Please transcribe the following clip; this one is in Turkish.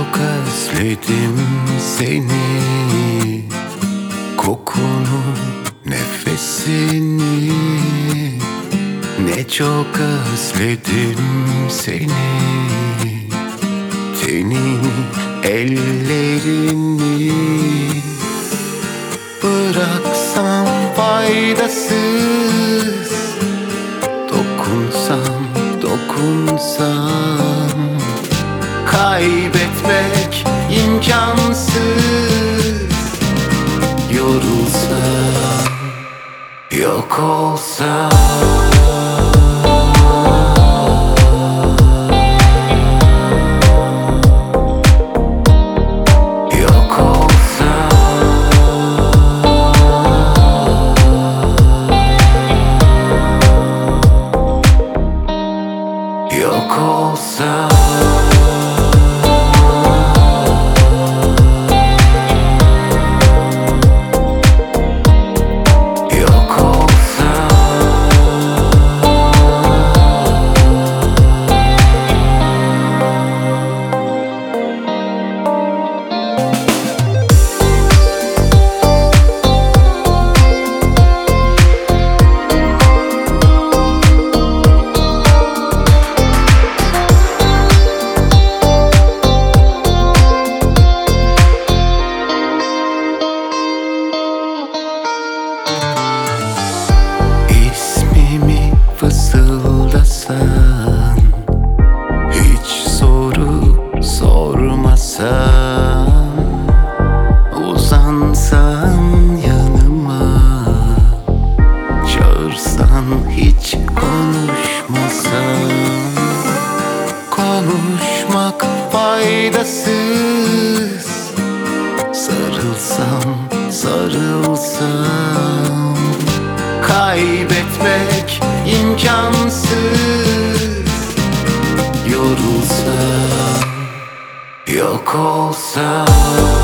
çok özledim seni, kokunu, nefesini. Ne çok özledim seni, tenini, ellerini. Bıraksam faydasız, dokunsam kaybetmek imkansız. Yorulsam, yok olsam. Yok olsa, yok olsa. Fısıldasan, hiç soru sormasan, uzansan yanıma, çağırsan hiç konuşmasan. Konuşmak faydasız, sarılsam kaybetmek imkansız. Yorulsam, yok olsam.